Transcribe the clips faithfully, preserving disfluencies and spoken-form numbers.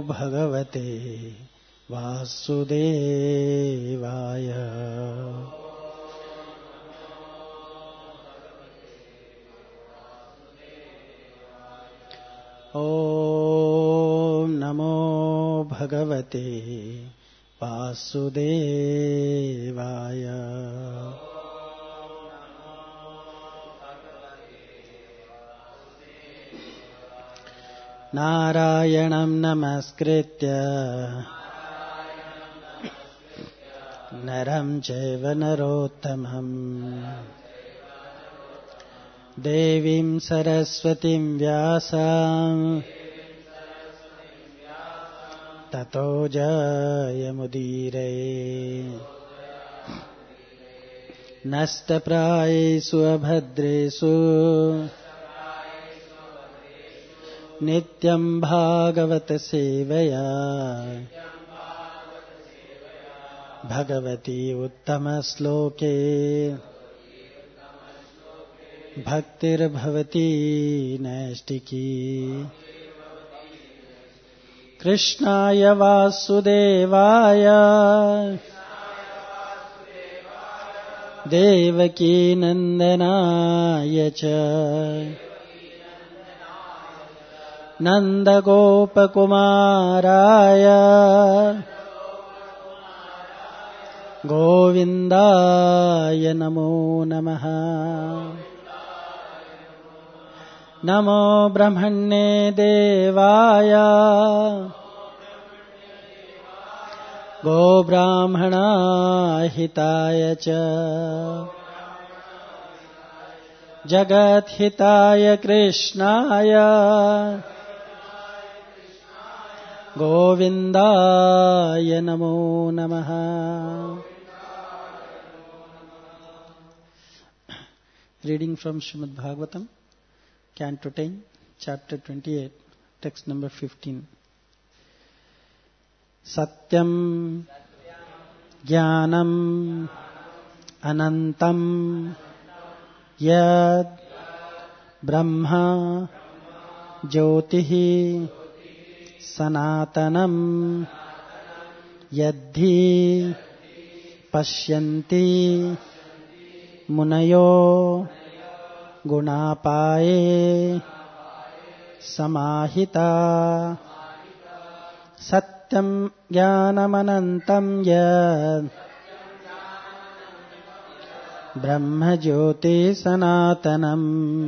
भगवते वासुदेवाय। ओम नमो भगवते वासुदेवाय। नारायणं नमस्कृत्य नरं चैव नरोत्तमं देवीं सरस्वतीं व्यासं ततो जयमुदीरये। नष्टप्रायेषु अभद्रेषु नित्यं भागवत सेवया भगवती उत्तमश्लोके भक्तिर्भवती नैष्टिकी। कृष्णाय वासुदेवाय देवकी नंदनाय च नंदगोपकुमाराय गोविन्दाय नमो नमः। नमो ब्रह्मणे देवाय गोब्राह्मणाहिताय च जगद्हिताय कृष्णाय गोविन्दाय नमो नमः। Reading from Srimad Bhagavatam, Canto ten, Chapter twenty-eight, Text number fifteen. Satyam Jnanam Anantam Yad Brahma Jyotihi Sanatanam Yadhi Pashyanti Munayo Gunapaye Samahita. Satyam Jnanamanantam Yad Brahma Jyoti Sanatanam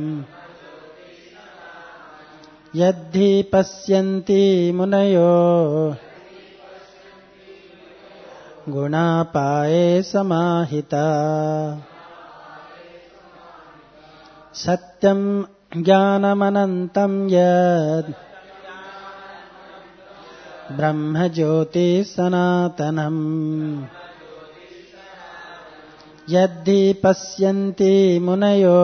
Yadhi Pasyanti Munayo Gunapaye Samahita. Satyam Jnanamanantam Yad Brahma Jyoti Sanatanam Yadhi Pasyanti Munayo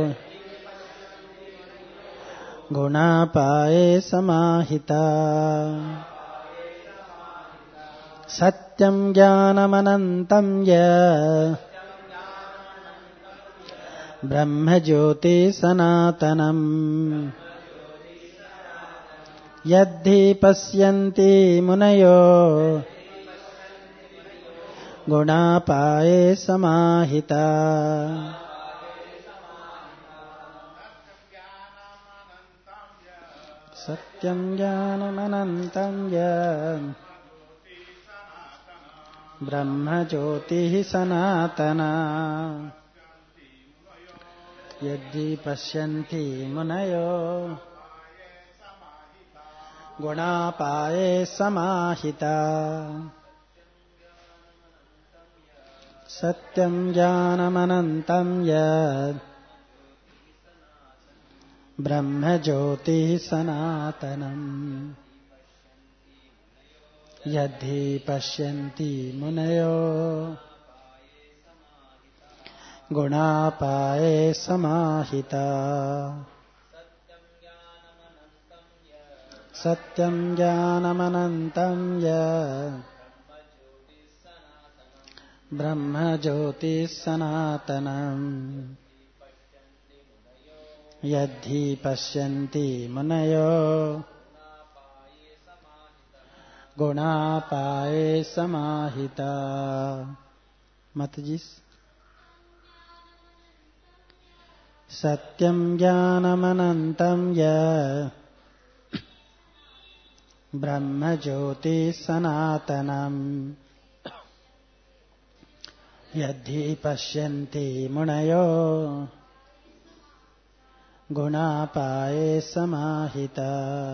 Gunapaye Samahita. Satyam Jnanamanantam Yad Brahma Jyoti Sanatanam Yadhi Pasyanti Munayo Gunapaye Samahita. Satyam Jnanamanantam Yad Brahma Jyoti Sanatana Yadhi Pashyanti Munayo Gunapaye Samahita. Satyam Jnanamanantam Yad Brahma Jyoti Sanatanam Yadhi Pashyanti Munayo Gunapaye Samahita. Satyam Jnanamanantam Yad Brahma Jyoti Sanatanam Yadhi Pashyanti Munayo गुणापाये समाहिता. Mataji. Satyam jnanamanantam ya Brahma jyoti sanatanam Yadhi pashyanti munayo Gunapaye samahita.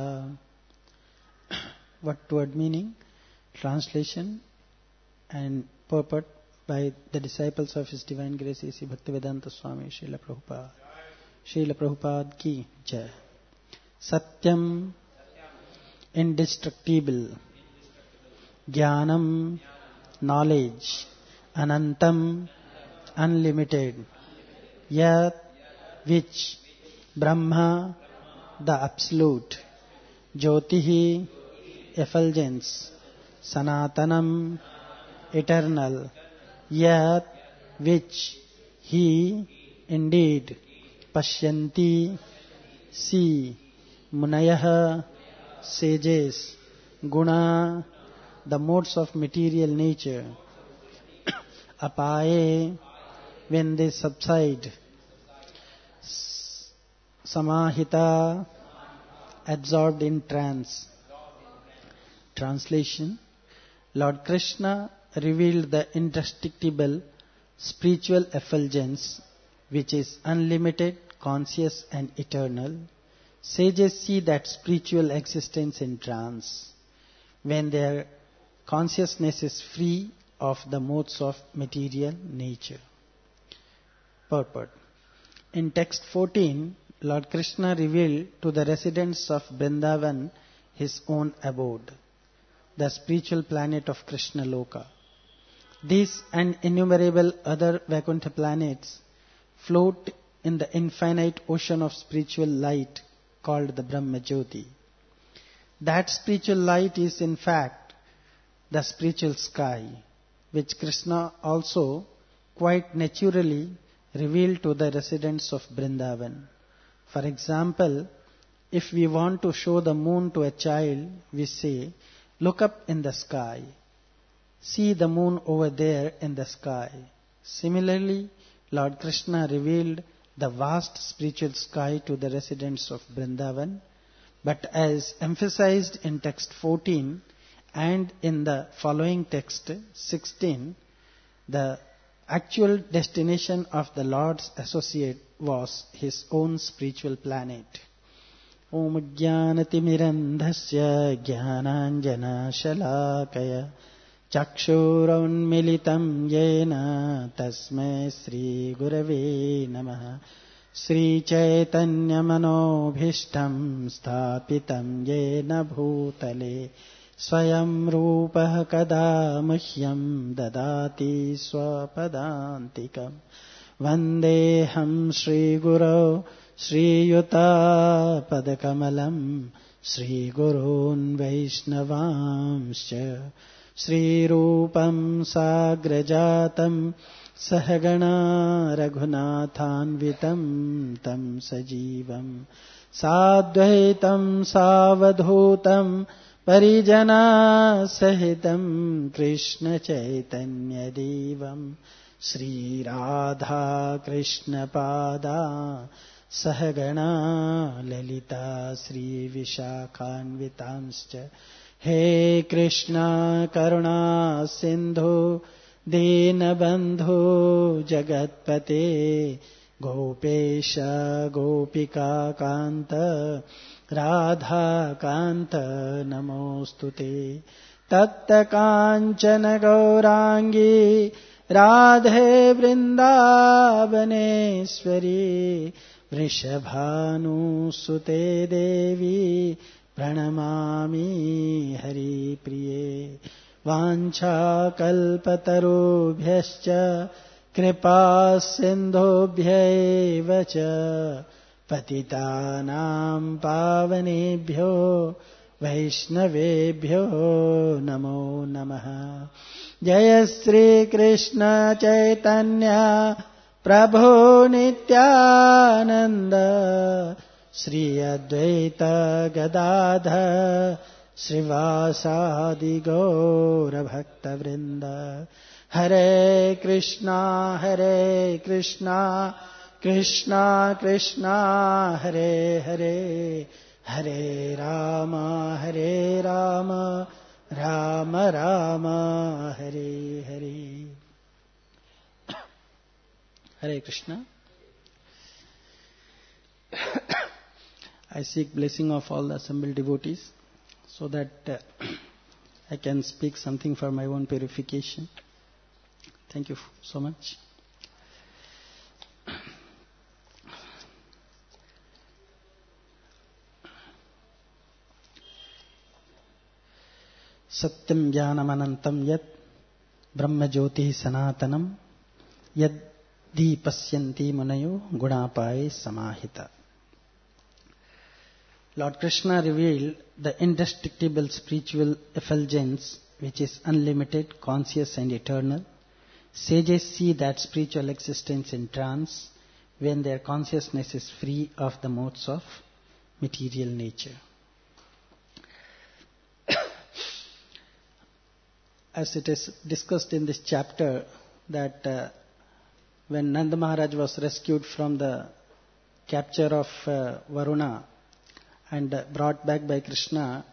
What word meaning, translation and purport by the disciples of His Divine Grace A C Bhaktivedanta Swami Srila Prabhupada. Srila Prabhupada ki jai. Satyam, indestructible. Jnanam, knowledge. Anantam, unlimited. Yat, which. Brahma, the absolute. Jyotihi, effulgence. Sanatanam, eternal. Yat, which. He, indeed. Pashyanti, see. Munayah, sages. Guna, the modes of material nature. Apaye, when they subside. Samahita, absorbed in trance. Translation. Lord Krishna revealed the indestructible spiritual effulgence which is unlimited, conscious and eternal. Sages see that spiritual existence in trance, when their consciousness is free of the modes of material nature. Purport. In text fourteen, Lord Krishna revealed to the residents of Vrindavan His own abode, the spiritual planet of Krishna Loka. These and innumerable other Vaikuntha planets float in the infinite ocean of spiritual light called the Brahma Jyoti. That spiritual light is in fact the spiritual sky, which Krishna also quite naturally revealed to the residents of Vrindavan. For example, if we want to show the moon to a child, we say, look up in the sky. See the moon over there in the sky. Similarly, Lord Krishna revealed the vast spiritual sky to the residents of Vrindavan. But as emphasized in text fourteen and in the following text sixteen, the actual destination of the Lord's associate was His own spiritual planet. Om Jnanatimidandhasya Jnananjana Shalakaya Chakshuraunmilitam Yena Tasmai Sri Gurave Namaha. Sri Chaitanya Manobhishtam Sthapitam Yena Bhutale Swayam Rupah Kada Muhyam Dadati Swapadantikam. Vandeham Sri Guru Sri Yuta Padakamalam Sri Gurun Vaishnavamscha Sri Rupam Sagrajatam Sahagana Raghunathanvitam Tam Sajivam Sadvaitam Savadhutam Parijana Sahitam Krishna Chaitanya Devam Sri Radha Krishna Pada Sahagana Lalita Sri Vishakhanvitamscha. He Krishna Karuna Sindhu Dinabandhu Jagatpate Gopesha Gopika Kanta Radha Kanta Namostute. Tatta Kanchana Gaurangi Radhe Vrindavaneshwari Vrishabhanu Sute Devi Pranamami Hari Priye. Vancha kalpatarubhyascha kripa sindhobhyaiva cha patitanam pavanebhyo vaishnavebhyo namo namaha. Jaya Sri Krishna Chaitanya Prabhu Nityananda Sri Advaita Gadadha Srivasadi Gaura Bhakta Vrinda. Hare Krishna, Hare Krishna, Krishna Krishna, Hare Hare, Hare Rama, Hare Rama, Rama Rama, Hare Hare. Hare Krishna. I seek blessing of all the assembled devotees so that uh, I can speak something for my own purification. Thank you so much. Satyam Jnanam Anantam Yat Brahma Jyoti Sanatanam Yad Deepasyanti Munayo Gunapaye Samahita. Lord Krishna revealed the indestructible spiritual effulgence which is unlimited, conscious and eternal. Sages see that spiritual existence in trance when their consciousness is free of the modes of material nature. As it is discussed in this chapter, that uh, when Nanda Maharaj was rescued from the capture of uh, Varuna and uh, brought back by Krishna,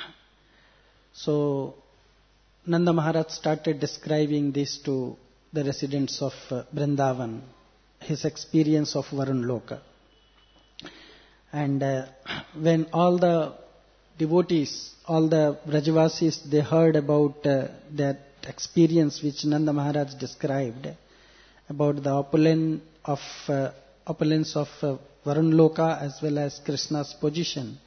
so Nanda Maharaj started describing this to the residents of uh, Vrindavan, his experience of Varun Loka. And uh, when all the devotees, all the Brajavasis, they heard about uh, that experience which Nanda Maharaj described, about the opulence of, uh, opulence of uh, Varun Loka as well as Krishna's position,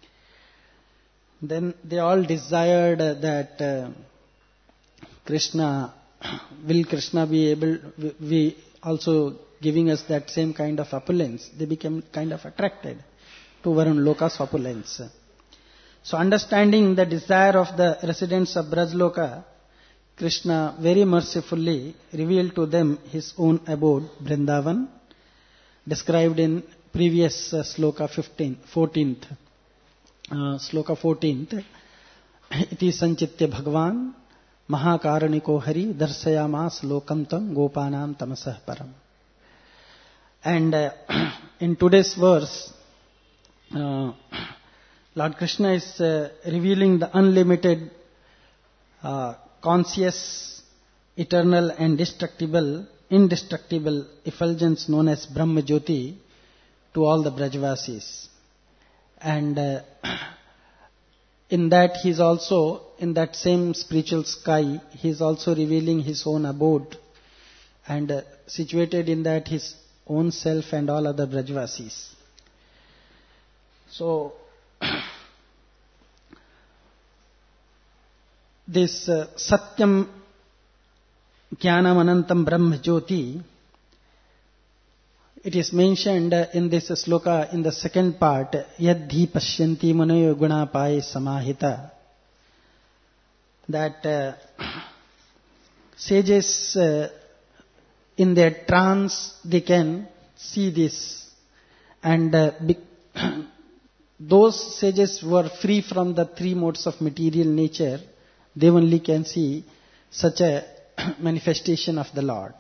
then they all desired uh, that uh, Krishna, will Krishna be able, we also giving us that same kind of opulence. They became kind of attracted to Varun Loka's opulence. So understanding the desire of the residents of Brajloka, Krishna very mercifully revealed to them his own abode, Vrindavan, described in previous uh, sloka fifteenth, fourteenth. Uh, sloka fourteenth. Iti sanchitya Bhagavan Mahakaraniko Hari Darsayamas Lokam Tam Gopanam Tamasah Param. And uh, in today's verse, uh, Lord Krishna is uh, revealing the unlimited, uh, conscious, eternal and destructible, indestructible effulgence known as Brahma Jyoti to all the Brajavasis. And uh, in that he is also, in that same spiritual sky, he is also revealing his own abode, and uh, situated in that his own self and all other Brajavasis. So, this uh, Satyam Jnanam Anantam Brahma Jyoti, it is mentioned uh, in this sloka in the second part, Yadhi Pashyanti Manayo Gunapaye Samahita, that uh, sages uh, in their trance they can see this, and uh, be, those sages who are free from the three modes of material nature, they only can see such a manifestation of the Lord.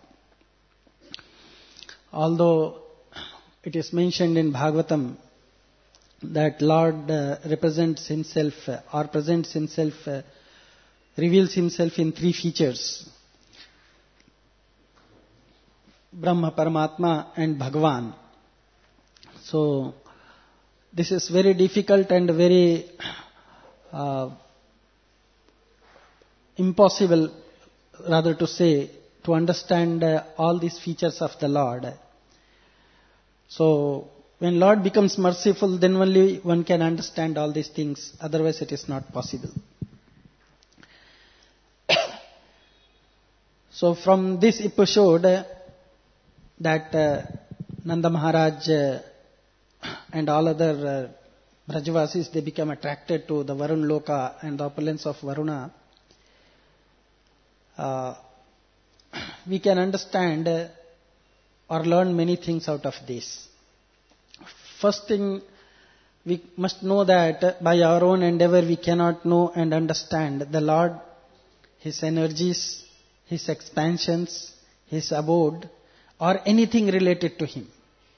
Although it is mentioned in Bhagavatam that Lord uh, represents himself uh, or presents himself, uh, reveals himself in three features: Brahma, Paramatma and Bhagavan. So this is very difficult and very uh, impossible, rather to say, to understand uh, all these features of the Lord. So when Lord becomes merciful, then only one can understand all these things, otherwise it is not possible. So from this episode, uh, that uh, Nanda Maharaj uh, and all other uh, Brajavasis, they become attracted to the Varun Loka and the opulence of Varuna. Uh, we can understand uh, or learn many things out of this. First thing we must know that by our own endeavor we cannot know and understand the Lord, His energies, His expansions, His abode, or anything related to Him.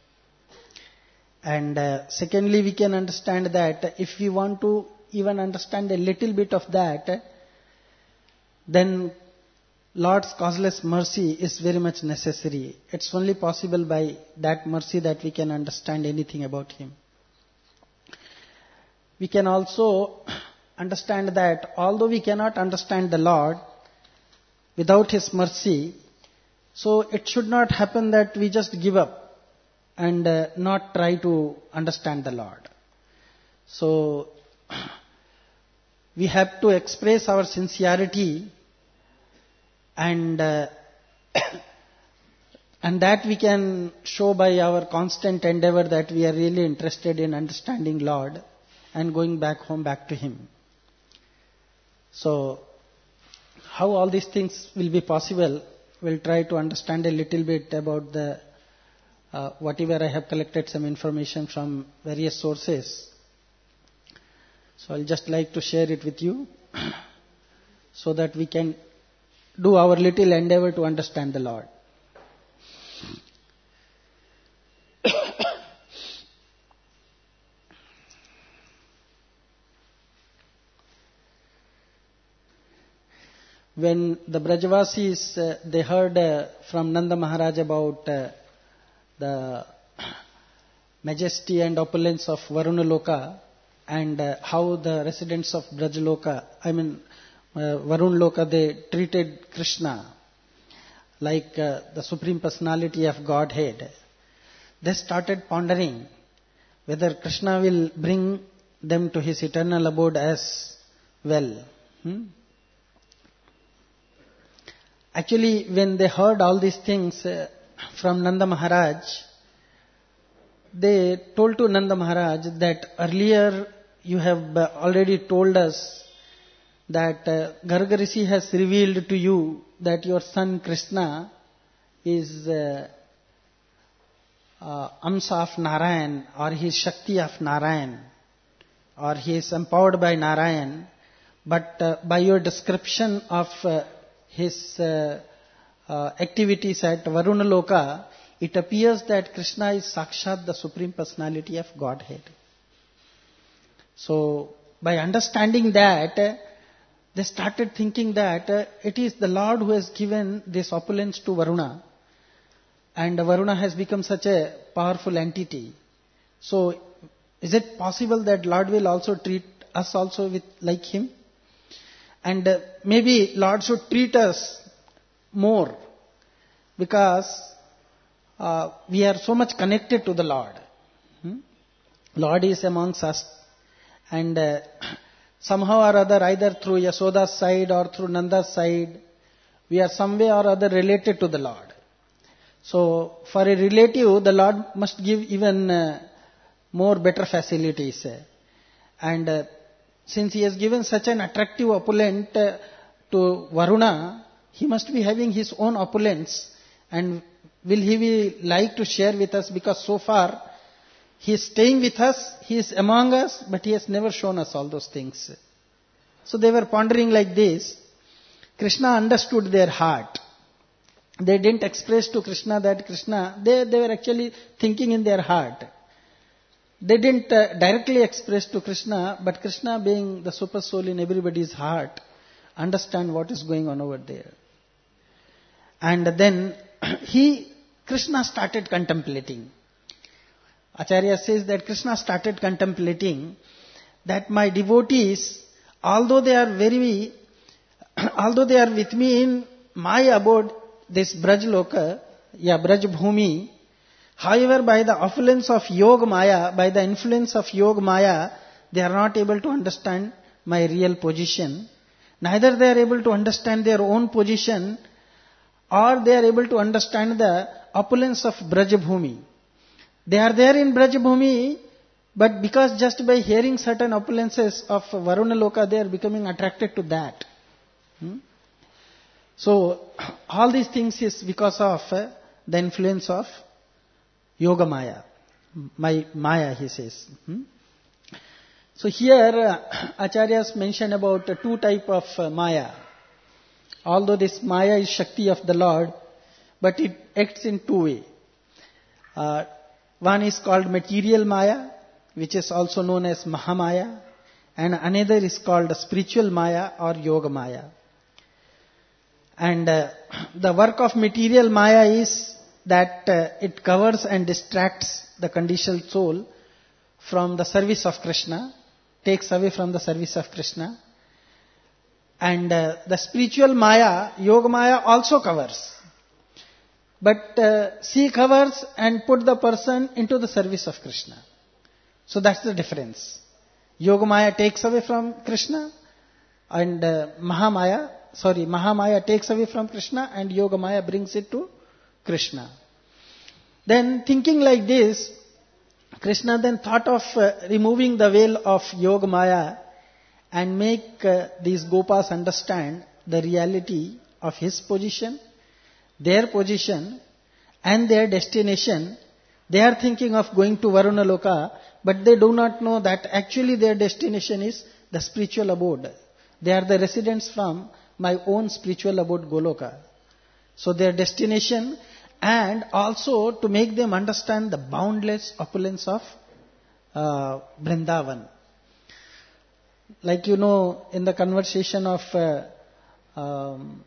And uh, secondly, we can understand that if we want to even understand a little bit of that, then Lord's causeless mercy is very much necessary. It's only possible by that mercy that we can understand anything about Him. We can also understand that although we cannot understand the Lord without His mercy, so it should not happen that we just give up and uh, not try to understand the Lord. So we have to express our sincerity, and uh, and that we can show by our constant endeavor that we are really interested in understanding Lord and going back home, back to Him. So how all these things will be possible, we'll try to understand a little bit about the uh, whatever I have collected some information from various sources. So I'll just like to share it with you so that we can do our little endeavor to understand the Lord. When the Brajavasis, uh, they heard uh, from Nanda Maharaj about uh, the majesty and opulence of Varunaloka, and uh, how the residents of Brajaloka, I mean uh, Varun Loka, they treated Krishna like uh, the Supreme Personality of Godhead, they started pondering whether Krishna will bring them to His eternal abode as well. Hmm? Actually, when they heard all these things uh, from Nanda Maharaj, they told to Nanda Maharaj that earlier you have uh, already told us that uh, Garga Rishi has revealed to you that your son Krishna is uh, uh, Amsa of Narayan, or he is Shakti of Narayan, or he is empowered by Narayan. But uh, by your description of uh, his uh, uh, activities at Varunaloka, it appears that Krishna is Sakshat, the Supreme Personality of Godhead. So, by understanding that, uh, they started thinking that uh, it is the Lord who has given this opulence to Varuna, and Varuna has become such a powerful entity. So, is it possible that Lord will also treat us also with like Him? And uh, maybe Lord should treat us more, because uh, we are so much connected to the Lord. Hmm? Lord is amongst us, and uh, somehow or other, either through Yasoda's side or through Nanda's side, we are some way or other related to the Lord. So for a relative, the Lord must give even uh, more better facilities. And uh, since He has given such an attractive opulent uh, to Varuna, he must be having his own opulence. And will he be like to share with us? Because so far, he is staying with us, he is among us, but he has never shown us all those things. So they were pondering like this. Krishna understood their heart. They didn't express to Krishna that Krishna, they, they were actually thinking in their heart. They didn't uh, directly express to Krishna, but Krishna, being the super soul in everybody's heart, understand what is going on over there. And then he, Krishna started contemplating. Acharya says that Krishna started contemplating that my devotees, although they are very, although they are with me in my abode, this Brajloka, yeah, Braj Bhumi, however, by the affluence of Yoga Maya, by the influence of Yoga Maya, they are not able to understand my real position. Neither they are able to understand their own position, or they are able to understand the opulence of Braj Bhumi. They are there in Braj Bhumi, but because just by hearing certain opulences of Varunaloka, they are becoming attracted to that. Hmm? So, all these things is because of uh, the influence of Yoga Maya. My Maya, he says. Hmm? So here uh, Acharyas mention about uh, two type of uh, Maya. Although this Maya is Shakti of the Lord, but it acts in two ways. Uh, one is called material Maya, which is also known as Mahamaya, and another is called spiritual Maya or Yoga Maya. And uh, the work of material Maya is that uh, it covers and distracts the conditioned soul from the service of Krishna, takes away from the service of Krishna. And uh, the spiritual Maya, Yoga Maya, also covers. But uh, she covers and put the person into the service of Krishna. So that's the difference. Yoga Maya takes away from Krishna, and uh, Mahamaya, sorry, Mahamaya takes away from Krishna, and Yoga Maya brings it to Krishna. Then thinking like this, Krishna then thought of uh, removing the veil of Yoga Maya and make uh, these Gopas understand the reality of his position, their position, and their destination. They are thinking of going to Varuna Loka, but they do not know that actually their destination is the spiritual abode. They are the residents from my own spiritual abode Goloka. So their destination, and also to make them understand the boundless opulence of uh, Vrindavan. Like you know, in the conversation of uh, um,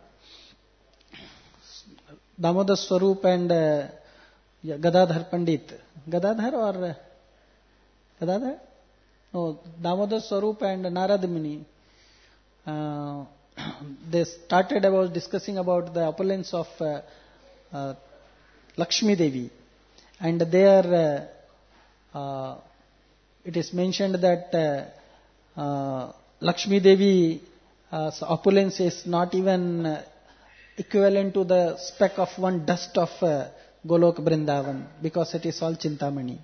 Damodar Swarup and uh, Gadadhar Pandit. Gadadhar or uh, Gadadhar? No, Damodar Swarup and Narad Muni. Uh, they started about discussing about the opulence of uh, uh, Lakshmi Devi. And there uh, uh, it is mentioned that uh, uh, Lakshmi Devi's uh, opulence is not even uh, equivalent to the speck of one dust of uh, Golok Vrindavan, because it is all Chintamani.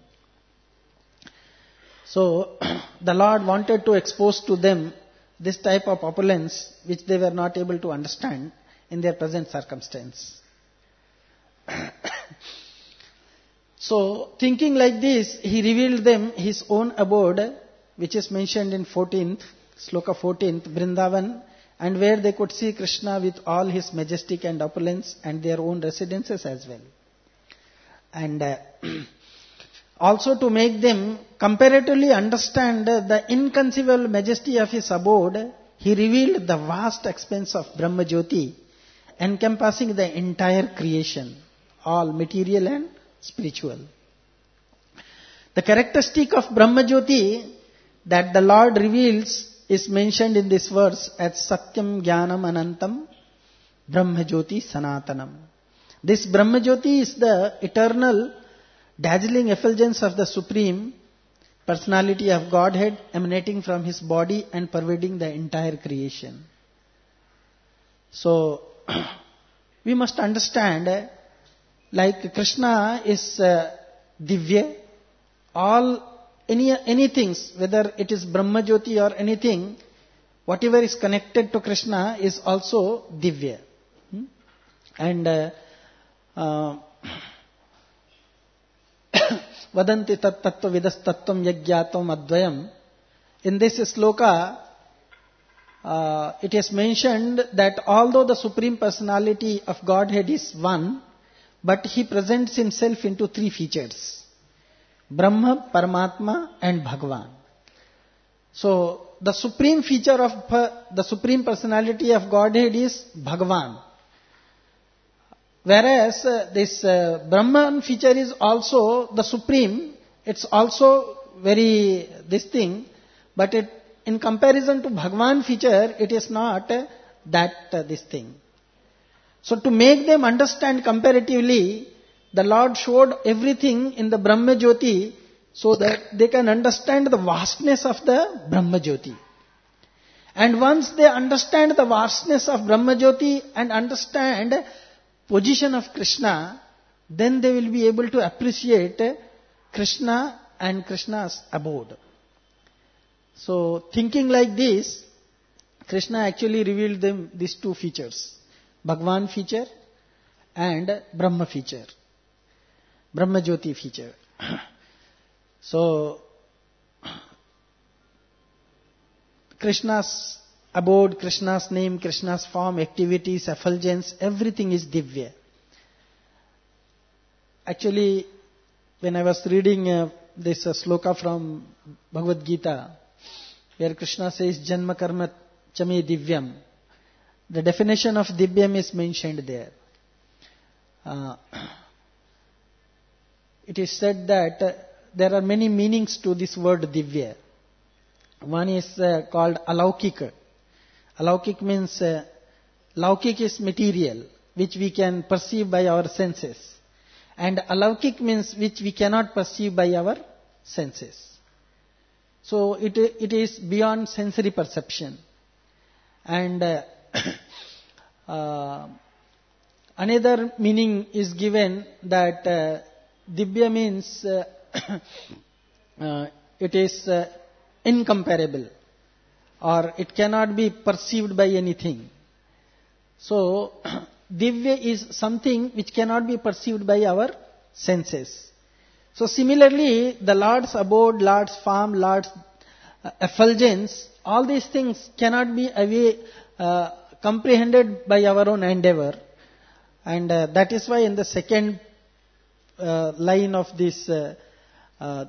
So the Lord wanted to expose to them this type of opulence which they were not able to understand in their present circumstance. So thinking like this, he revealed them his own abode, which is mentioned in fourteenth, Sloka fourteenth, Vrindavan, and where they could see Krishna with all his majestic and opulence and their own residences as well. And uh, also to make them comparatively understand the inconceivable majesty of his abode, he revealed the vast expanse of Brahma Jyoti, encompassing the entire creation, all material and spiritual. The characteristic of Brahma Jyoti that the Lord reveals is mentioned in this verse as Satyam Jnanam Anantam Brahma Jyoti Sanatanam. This Brahma Jyoti is the eternal, dazzling effulgence of the Supreme Personality of Godhead emanating from his body and pervading the entire creation. So, we must understand, like Krishna is uh, Divya, all any anything, whether it is Brahma Jyoti or anything, whatever is connected to Krishna is also Divya. Hmm? And uh, uh, Vadanti tat tattva vidas tattvam yajyatam advayam. In this sloka, uh, it is mentioned that although the Supreme Personality of Godhead is one, but he presents himself into three features: Brahma, Paramatma and Bhagavan. So, the supreme feature of the Supreme Personality of Godhead is Bhagavan. Whereas uh, this uh, Brahman feature is also the supreme, it's also very this thing, but it, in comparison to Bhagavan feature, it is not uh, that uh, this thing. So to make them understand comparatively, the Lord showed everything in the Brahma Jyoti so that they can understand the vastness of the Brahma Jyoti. And once they understand the vastness of Brahma Jyoti and understand position of Krishna, then they will be able to appreciate Krishna and Krishna's abode. So thinking like this, Krishna actually revealed them these two features: Bhagavan feature and Brahma feature, Brahma Jyoti feature. So Krishna's abode, Krishna's name, Krishna's form, activities, effulgence, everything is Divya. Actually, when I was reading uh, this uh, sloka from Bhagavad Gita, where Krishna says, Janma karma chame divyam, the definition of divyam is mentioned there. Uh, it is said that uh, there are many meanings to this word divya. One is uh, called alaukik. Alaukik means, uh, laukik is material, which we can perceive by our senses. And alaukik means which we cannot perceive by our senses. So it, it is beyond sensory perception. And uh, uh, another meaning is given that uh, Divya means uh, uh, it is uh, incomparable, or it cannot be perceived by anything. So Divya is something which cannot be perceived by our senses. So similarly, the Lord's abode, Lord's form, Lord's uh, effulgence, all these things cannot be away, uh, comprehended by our own endeavor. And uh, that is why in the second uh, line of this uh, uh,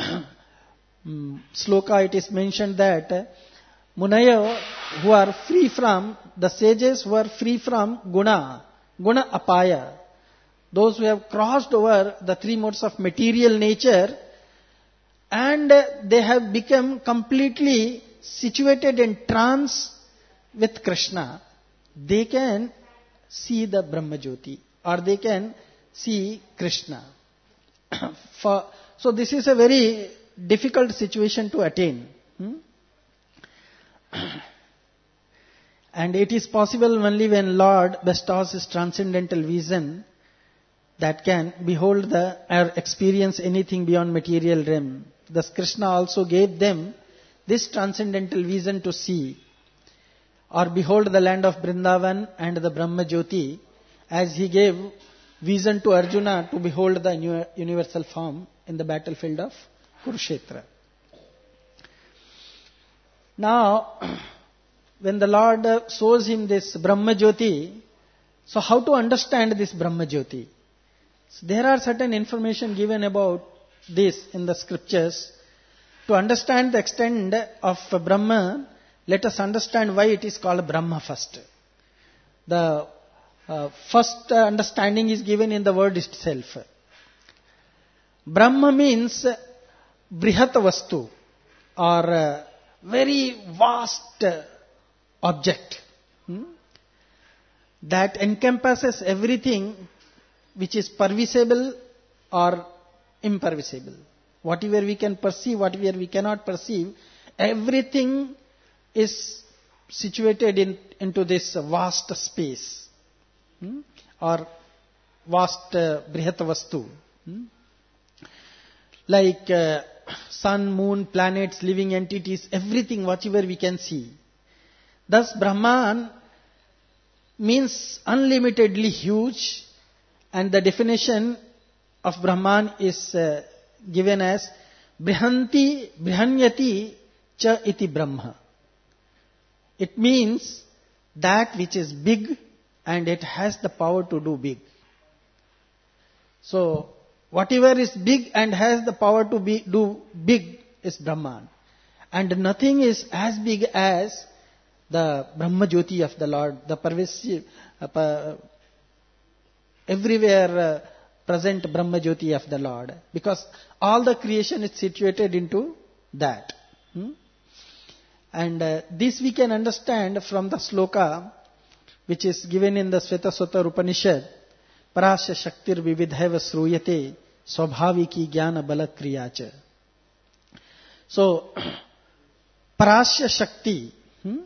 sloka it is mentioned that uh, Munaya who are free from, the sages who are free from guna, guna apaya, those who have crossed over the three modes of material nature, and they have become completely situated in trance with Krishna, they can see the Brahma Jyoti, or they can see Krishna. For, so this is a very difficult situation to attain. Hmm? And it is possible only when Lord bestows His transcendental vision that can behold the or experience anything beyond material realm. Thus Krishna also gave them this transcendental vision to see or behold the land of Vrindavan and the Brahma Jyoti, as He gave vision to Arjuna to behold the universal form in the battlefield of Kurukshetra. Now, when the Lord shows him this Brahma Jyoti, so how to understand this Brahma Jyoti? So there are certain information given about this in the scriptures. To understand the extent of Brahma, let us understand why it is called Brahma first. The uh, first understanding is given in the word itself. Brahma means Brihat Vastu, or uh, very vast uh, object hmm, that encompasses everything which is pervisible or impervisible. Whatever we can perceive, whatever we cannot perceive, everything is situated in, into this vast space hmm, or vast uh, Brihat Vastu. Hmm. Like uh, sun, moon, planets, living entities, everything, whatever we can see. Thus Brahman means unlimitedly huge, and the definition of Brahman is uh, given as Brihanti, Brihanyati cha iti Brahma. It means that which is big and it has the power to do big. So, whatever is big and has the power to be, do big is Brahman. And nothing is as big as the Brahma Jyoti of the Lord, the pervasive, uh, everywhere uh, present Brahma Jyoti of the Lord. Because all the creation is situated into that. Hmm? And uh, this we can understand from the sloka which is given in the Svetaswata Upanishad. Parasya Shaktir Vividhaiva Sruyate Swabhaviki Jnana Bala Kriyacha. So, Parasya Shakti. Hmm?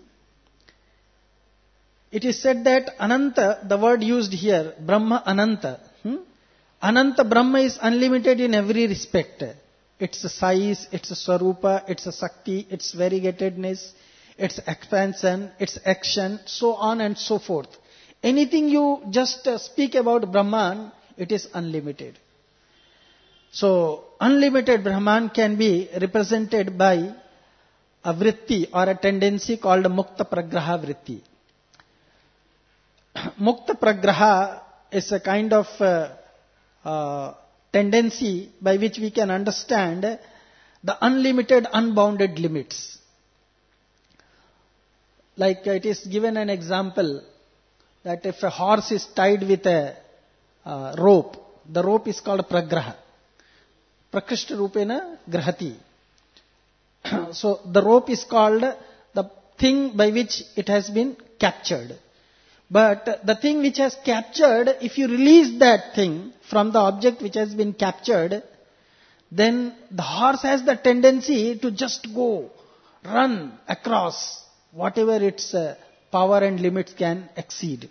It is said that Ananta, the word used here, Brahma Ananta. Hmm? Ananta Brahma is unlimited in every respect. Its size, its swarupa, its sakti, its variegatedness, its expansion, its action, so on and so forth. Anything you just uh, speak about Brahman, it is unlimited. So, unlimited Brahman can be represented by a vritti or a tendency called Mukta Pragraha vritti. Mukta Pragraha is a kind of uh, uh, tendency by which we can understand the unlimited, unbounded limits. Like it is given an example that if a horse is tied with a uh, rope, the rope is called pragraha. Prakrishta rupena grahati. So the rope is called the thing by which it has been captured. But the thing which has captured, if you release that thing from the object which has been captured, then the horse has the tendency to just go, run across whatever its uh, power and limits can exceed.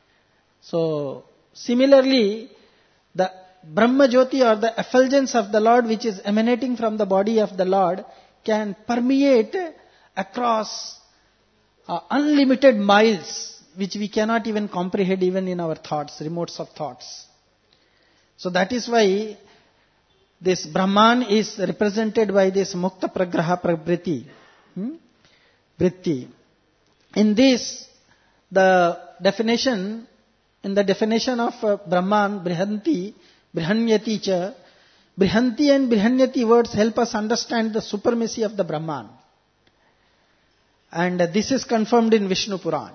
So, similarly, the Brahma Jyoti or the effulgence of the Lord which is emanating from the body of the Lord can permeate across uh, unlimited miles which we cannot even comprehend even in our thoughts, remotes of thoughts. So that is why this Brahman is represented by this Mukta Pragraha Pravriti. Hmm? Vritti. In this, the definition, in the definition of uh, Brahman, Brihanti, Brihanyati cha, Brihanti and Brihanyati words help us understand the supremacy of the Brahman. And uh, this is confirmed in Vishnu Puran.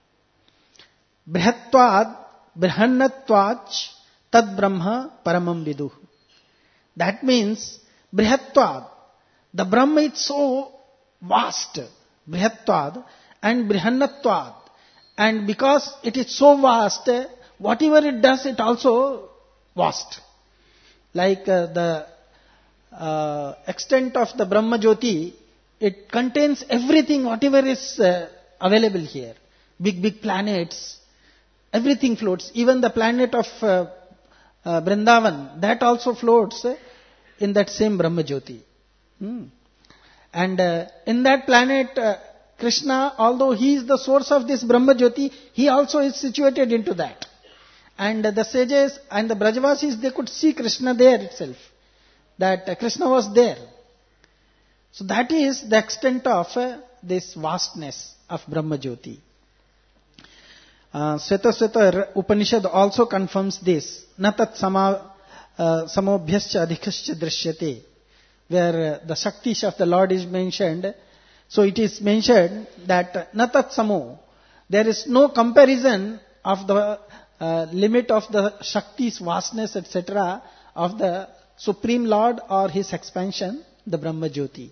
Brihatvad, Brihannatvaj, Tad Brahma Paramam Viduh. That means, Brihatvad, the Brahma is so vast, Brihatvad, and Brihannatvad. And because it is so vast, whatever it does, it also vast. Like uh, the uh, extent of the Brahma Jyoti, it contains everything, whatever is uh, available here. Big, big planets, everything floats. Even the planet of uh, uh, Vrindavan, that also floats uh, in that same Brahma Jyoti. Hmm. And uh, in that planet, uh, Krishna, although he is the source of this Brahma Jyoti, he also is situated into that. And uh, the sages and the Brajavasis, they could see Krishna there itself. That uh, Krishna was there. So that is the extent of uh, this vastness of Brahma Jyoti. Uh, Sweta Sweta Upanishad also confirms this. Natat sama, uh, samobhyascha adhikascha drishyate. Where uh, the Shaktis of the Lord is mentioned. So it is mentioned that Natat samo. There is no comparison of the uh, limit of the Shakti's vastness, et cetera, of the Supreme Lord or His expansion, the Brahma Jyoti.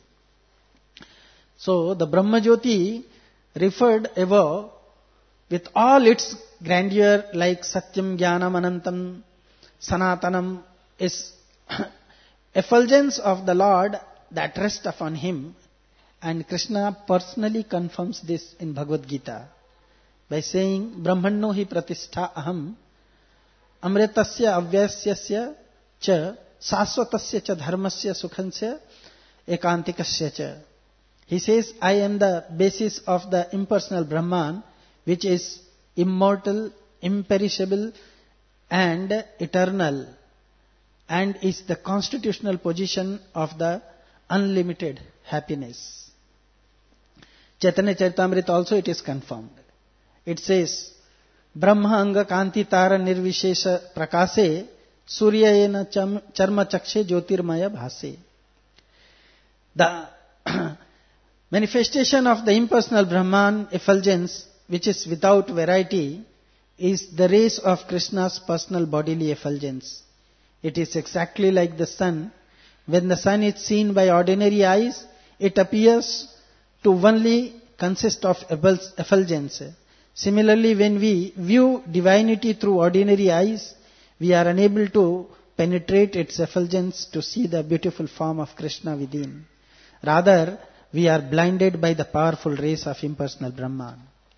So the Brahma Jyoti referred above with all its grandeur like Satyam, Jnanam, Anantam, Sanatanam is effulgence of the Lord that rests upon Him. And Krishna personally confirms this in Bhagavad Gita by saying, Brahmanno hi pratishtha aham amritasya avyasyasya cha saswatasya cha dharmasya sukhansya ekantikasya cha. He says, I am the basis of the impersonal Brahman, which is immortal, imperishable, and eternal, and is the constitutional position of the unlimited happiness. Chaitanya Charitamrita also it is confirmed. It says, Brahma anga kanti tara nirvishesha prakase suryayena charma chakshe jyotirmaya bhase. The manifestation of the impersonal Brahman effulgence, which is without variety, is the rays of Krishna's personal bodily effulgence. It is exactly like the sun. When the sun is seen by ordinary eyes, it appears to only consist of effulgence. Similarly, when we view divinity through ordinary eyes, we are unable to penetrate its effulgence to see the beautiful form of Krishna within. Rather, we are blinded by the powerful rays of impersonal Brahman.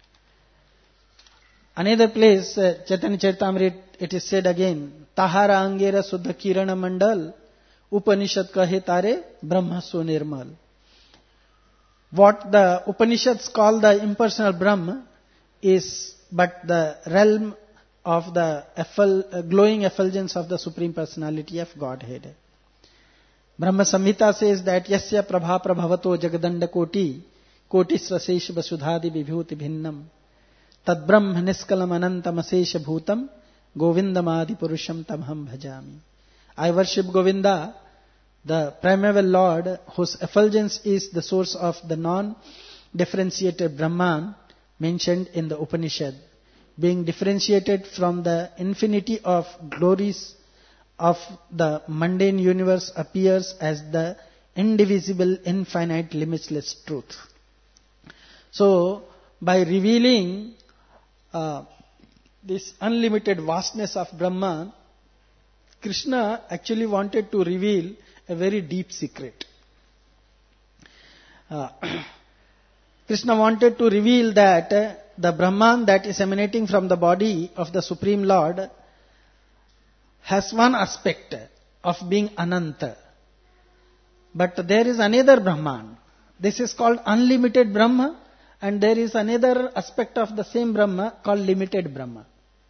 Another place, uh, Chaitanya Charitamrita, it is said again, Tahara angera suddha kirana mandal, Upanishad kahe tare Brahma so nirmal. What the Upanishads call the impersonal Brahma is but the realm of the efful, uh, glowing effulgence of the Supreme Personality of Godhead. Brahma Samhita says that Yasya Prabha Prabhavato Jagadanda Koti Koti Srasesh Vasudhadi Vibhuti Bhinnam Tad Brahma Niskalam Anantam Asesha Bhutam Govindamadi Purusham Tamham Bhajami. I worship Govinda, the primeval Lord, whose effulgence is the source of the non-differentiated Brahman mentioned in the Upanishad, being differentiated from the infinity of glories of the mundane universe, appears as the indivisible, infinite, limitless truth. So, by revealing uh, this unlimited vastness of Brahman, Krishna actually wanted to reveal a very deep secret. Uh, Krishna wanted to reveal that uh, the Brahman that is emanating from the body of the Supreme Lord has one aspect of being Ananta. But there is another Brahman. This is called unlimited Brahma, and there is another aspect of the same Brahma called limited Brahma.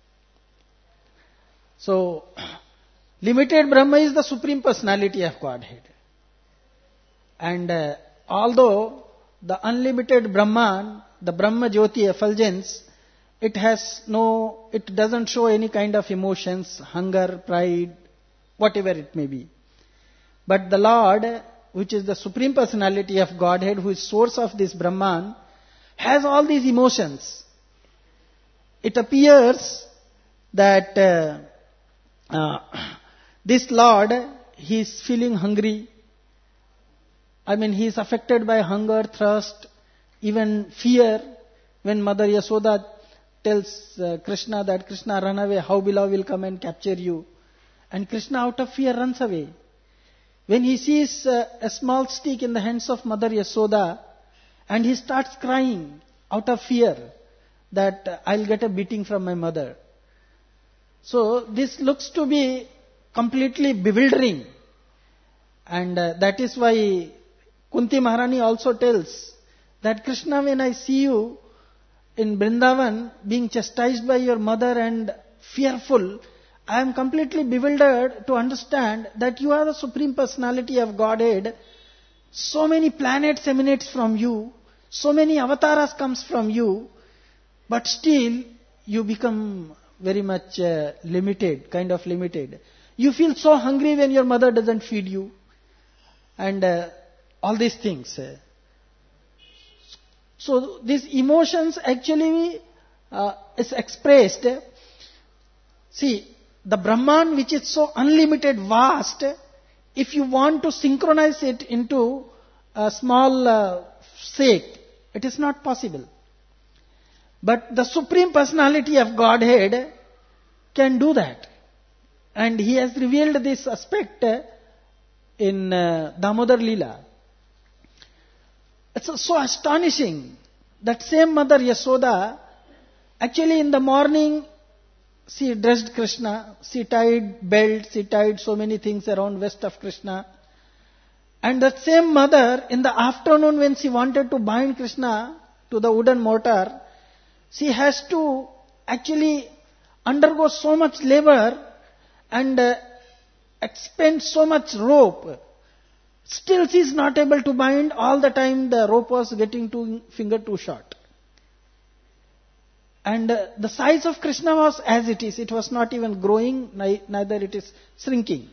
So, limited Brahma is the Supreme Personality of Godhead. And uh, although the unlimited Brahman, the Brahma Jyoti effulgence, it has no, it doesn't show any kind of emotions, hunger, pride, whatever it may be. But the Lord, which is the Supreme Personality of Godhead, who is source of this Brahman, has all these emotions. It appears that uh, uh, this Lord, he is feeling hungry. I mean, he is affected by hunger, thirst, even fear. When Mother Yasoda tells uh, Krishna that, Krishna, run away, how Bilal will come and capture you. And Krishna, out of fear, runs away. When he sees uh, a small stick in the hands of Mother Yasoda, and he starts crying out of fear that uh, I'll get a beating from my mother. So this looks to be completely bewildering. And uh, that is why Kunti Maharani also tells that, Krishna, when I see you in Vrindavan being chastised by your mother and fearful, I am completely bewildered to understand that you are the Supreme Personality of Godhead. So many planets emanates from you, so many avatars comes from you, but still you become very much uh, limited, kind of limited. You feel so hungry when your mother doesn't feed you, and uh, all these things. So these emotions actually uh, is expressed. See, the Brahman, which is so unlimited, vast, if you want to synchronize it into a small uh, sake, it is not possible. But the Supreme Personality of Godhead can do that. And he has revealed this aspect in uh, Damodar Leela. It's so astonishing that same Mother Yasoda, actually in the morning, she dressed Krishna, she tied belt, she tied so many things around waist of Krishna. And that same mother, in the afternoon when she wanted to bind Krishna to the wooden mortar, she has to actually undergo so much labor and uh, expend so much rope. Still she is not able to bind. All the time the rope was getting two finger too short. And uh, the size of Krishna was as it is. It was not even growing, ni- neither it is shrinking.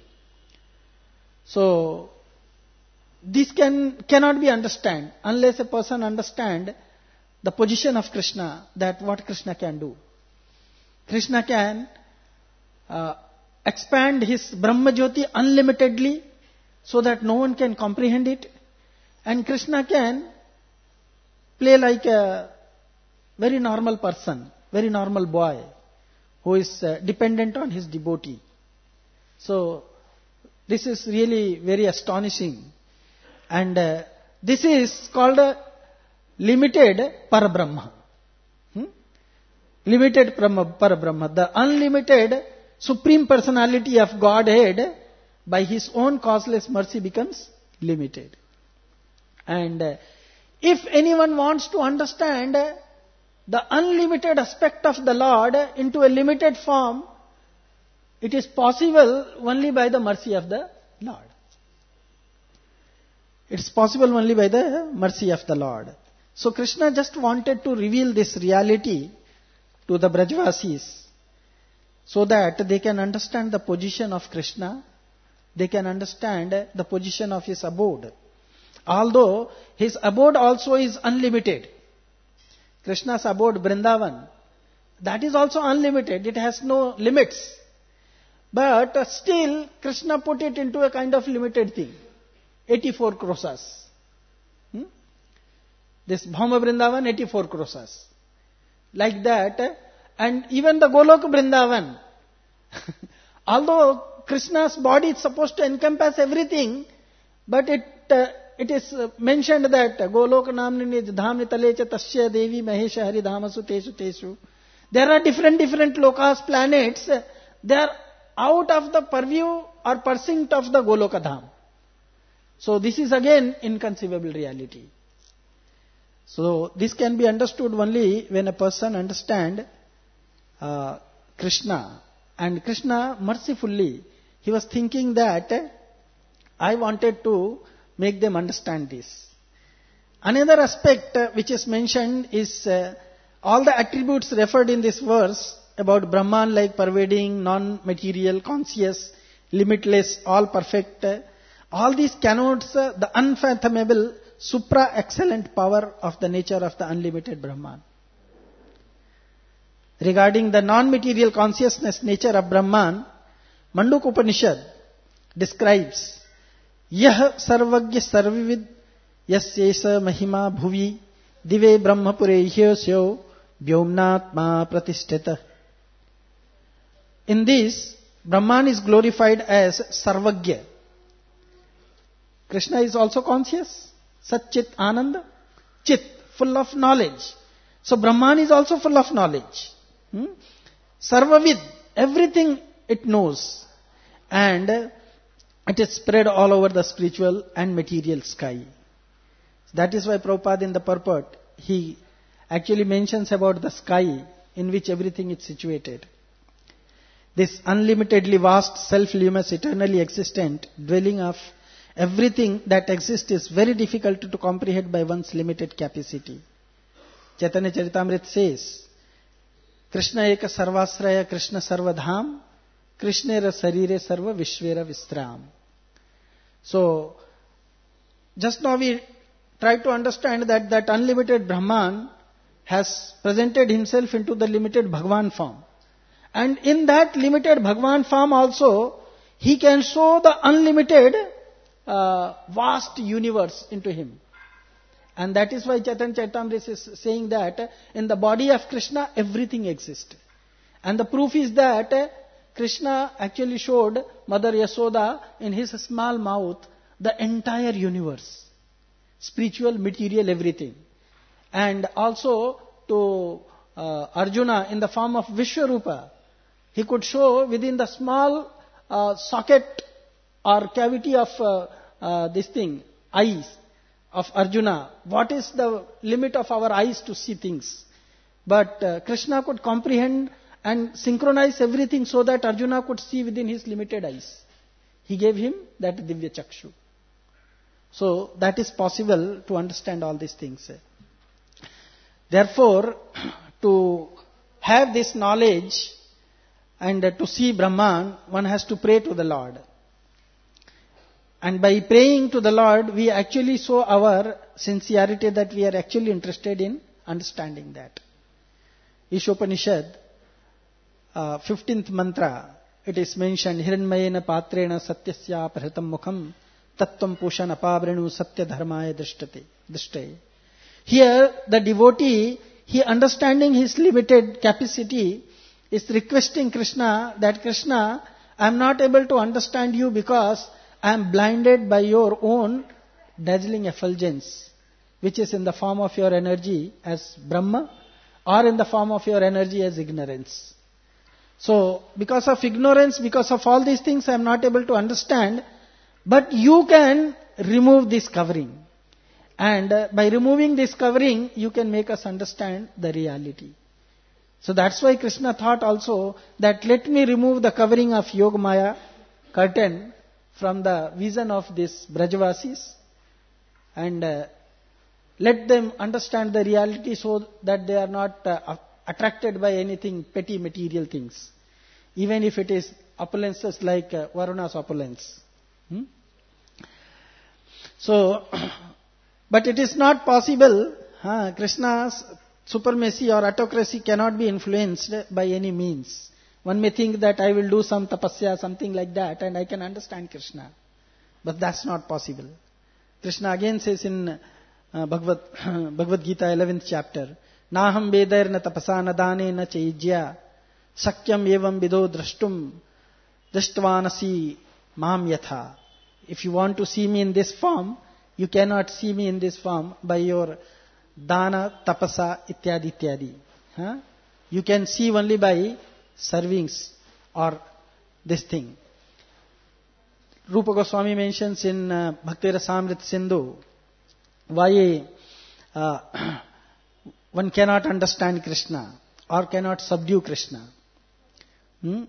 So, this can cannot be understood unless a person understand the position of Krishna, that what Krishna can do. Krishna can uh, expand his Brahma Jyoti unlimitedly so that no one can comprehend it. And Krishna can play like a very normal person, very normal boy who is uh, dependent on his devotee. So, this is really very astonishing. And uh, this is called a limited Parabrahma. Hmm? Limited Parabrahma. The unlimited Supreme Personality of Godhead, by his own causeless mercy, becomes limited. And uh, if anyone wants to understand uh, the unlimited aspect of the Lord into a limited form, it is possible only by the mercy of the Lord. It's possible only by the mercy of the Lord. So Krishna just wanted to reveal this reality to the Brajvasis so that they can understand the position of Krishna, they can understand the position of his abode. Although his abode also is unlimited. Krishna's abode, Vrindavan, that is also unlimited. It has no limits. But uh, still, Krishna put it into a kind of limited thing. eighty-four krosas. Hmm? This Bhauma Vrindavan, eighty-four krosas. Like that. And even the Golok Vrindavan. Although Krishna's body is supposed to encompass everything, but it uh, it is uh, mentioned that Golok Namni Dhamni Talecha Tasya Devi Mahesha Hari Dhamasu Teshu Teshu. There are different different lokas, planets. They are out of the purview or pursuit of the Goloka Dham. So this is again inconceivable reality. So this can be understood only when a person understand uh, Krishna. And Krishna mercifully, he was thinking that I wanted to make them understand this. Another aspect uh, which is mentioned is uh, all the attributes referred in this verse about Brahman like pervading, non-material, conscious, limitless, all perfect. Uh, all these connotes uh, the unfathomable, supra-excellent power of the nature of the unlimited Brahman. Regarding the non-material consciousness nature of Brahman, Manduk Upanishad describes Yah sarvagya sarvivid yasyesa mahima bhuvi dive brahmapure hyosyo vyomnatma pratishtita. In this, Brahman is glorified as Sarvagya. Krishna is also conscious. Satchit Ananda. Chit, full of knowledge. So Brahman is also full of knowledge. Hmm? Sarvavid, everything it knows. And it is spread all over the spiritual and material sky. That is why Prabhupada in the purport, he actually mentions about the sky in which everything is situated. This unlimitedly vast, self-luminous, eternally existent dwelling of everything that exists is very difficult to comprehend by one's limited capacity. Chaitanya Charitamrita says, Krishna eka sarvasraya Krishna sarvadham Krishnera sarire sarva vishvera vistram. So, just now we try to understand that that unlimited Brahman has presented himself into the limited Bhagavan form. And in that limited Bhagavan form also, he can show the unlimited uh, vast universe into him. And that is why Chaitanya Charitamrita is saying that in the body of Krishna, everything exists. And the proof is that Krishna actually showed Mother Yasoda in his small mouth the entire universe. Spiritual, material, everything. And also to uh, Arjuna in the form of Vishwarupa, he could show within the small uh, socket or cavity of uh, uh, this thing, eyes of Arjuna, what is the limit of our eyes to see things. But uh, Krishna could comprehend and synchronize everything so that Arjuna could see within his limited eyes. He gave him that Divya Chakshu. So that is possible to understand all these things. Therefore, to have this knowledge and to see Brahman, one has to pray to the Lord. And by praying to the Lord, we actually show our sincerity that we are actually interested in understanding that. Ishopanishad, uh, fifteenth mantra, it is mentioned, Hiranmayena patrena satyasya prahitam mukham tattvam pushan apavrenu satya dharmaya drishtate. Drishtate. Here, the devotee, he understanding his limited capacity, is requesting Krishna that Krishna, I am not able to understand you because I am blinded by your own dazzling effulgence, which is in the form of your energy as Brahma or in the form of your energy as ignorance. So, because of ignorance, because of all these things, I am not able to understand, but you can remove this covering. And uh, by removing this covering, you can make us understand the reality. So that's why Krishna thought also that let me remove the covering of Yogamaya curtain from the vision of these Brajavasis, and uh, let them understand the reality so that they are not uh, attracted by anything, petty material things. Even if it is opulences like uh, Varuna's opulence. Hmm? So, but it is not possible. Huh? Krishna's supremacy or autocracy cannot be influenced by any means. One may think that I will do some tapasya, something like that, and I can understand Krishna. But that's not possible. Krishna again says in uh, Bhagavad, Bhagavad Gita eleventh chapter, Naham vedair na tapasa na dane na chaijya sakyam evam vido drashtum dashtvanasi mam yatha. If you want to see me in this form, you cannot see me in this form by your dana, tapasa, ityadi, ityadi. Huh? You can see only by servings or this thing. Rupa Goswami mentions in uh, Bhakti Rasamrita Sindhu why uh, one cannot understand Krishna or cannot subdue Krishna. Hmm?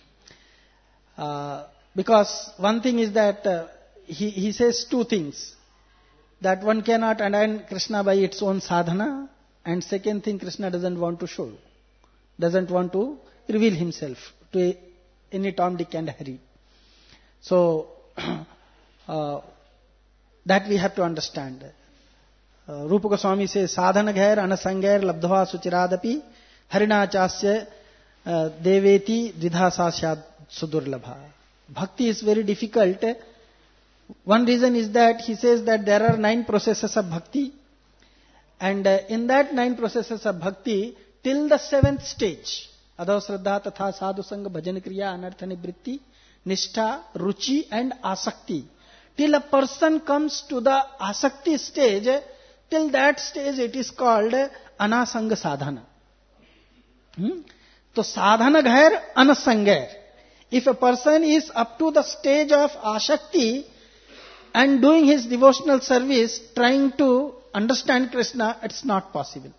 Uh, because one thing is that uh, he, he says two things. That one cannot understand Krishna by its own sadhana, and second thing, Krishna doesn't want to show, doesn't want to reveal himself to a, any Tom, Dick and Harry. So, uh, that we have to understand. Uh, Rupa Goswami says, sadhana ghair anasangair labdhava suchiradapi harina chasya uh, deveti dvidha sasyad sudurlabha. Bhakti is very difficult. One reason is that he says that there are nine processes of bhakti, and uh, in that nine processes of bhakti, till the seventh stage, adho shraddha tatha sadhu sangha bhajan kriya anartha nibritti nishtha ruchi and asakti, till a person comes to the asakti stage, till that stage it is called anasanga sadhana. Hmm? So sadhana ghair anasangair. If a person is up to the stage of asakti and doing his devotional service, trying to understand Krishna, it's not possible.